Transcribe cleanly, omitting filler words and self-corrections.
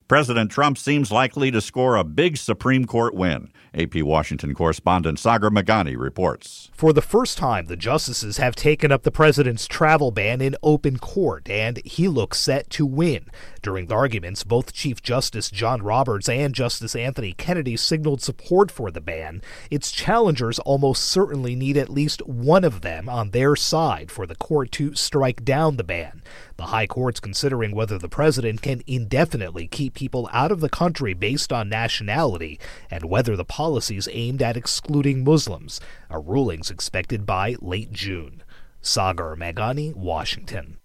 President Trump seems likely to score a big Supreme Court win. AP Washington correspondent Sagar Meghani reports. For the first time, the justices have taken up the president's travel ban in open court, and he looks set to win. During the arguments, both Chief Justice John Roberts and Justice Anthony Kennedy signaled support for the ban. Its challengers almost certainly need at least one of them on their side for the court to strike down the ban. The High Court's considering whether the president can indefinitely keep people out of the country based on nationality and whether the policies aimed at excluding Muslims. A ruling's expected by late June. Sagar Meghani, Washington.